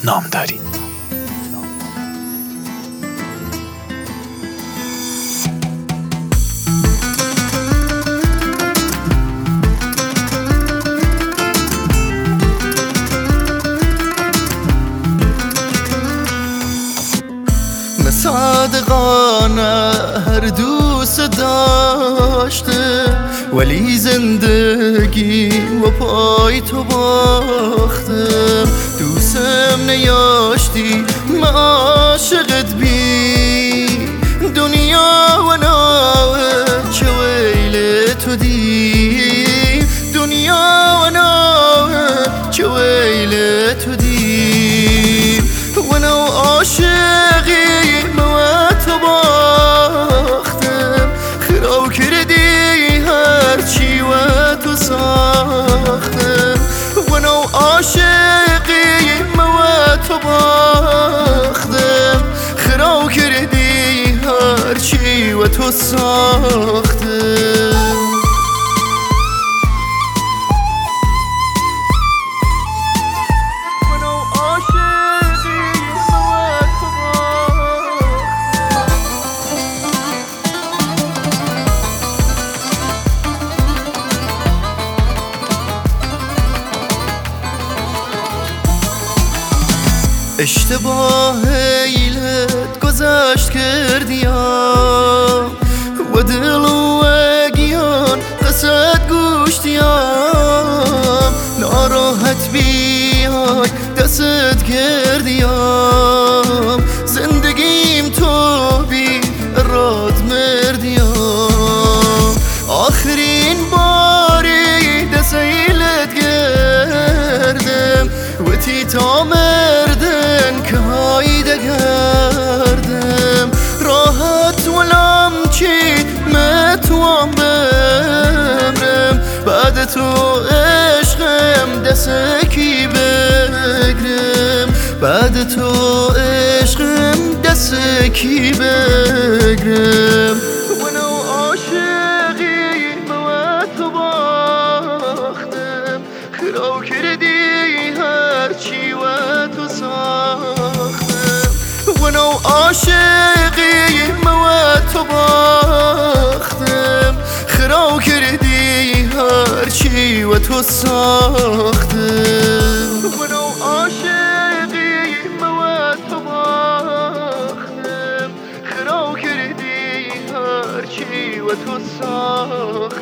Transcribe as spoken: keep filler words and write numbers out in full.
نامداری. صادقانه هر دوست داشته ولی زندگی و پای تو باختم. دوستم نیاشتی ما عاشقت بی دنیا و ناوه چه ویل تو دی دنیا و ناوه چه ویل تو دی و نو عاشقی عاشقی ما تو باختم خراب کردی هرچی و تو ساختم. اشتباه ایلت گذشت کردیم و دل و اگیان قصد گوشتیم. ناراحت بیای دست کردیم زندگیم تو بی راد مردیم. آخرین باری دست ایلت گردم و تی تا مردن که هایده گردم راحت ولم چی متوام بمرم بعد تو عشقم دستکی بگرم بعد تو عشقم دستکی بگرم. ونو عاشقی با تو باختم خراب کردی هرچی و تو ساختم. ونو عاشقی ما تو باختم خراب کردی هرچی و تو ساختم. ونو عاشقی ما تو باختم خراب کردی هرچی و تو ساختم.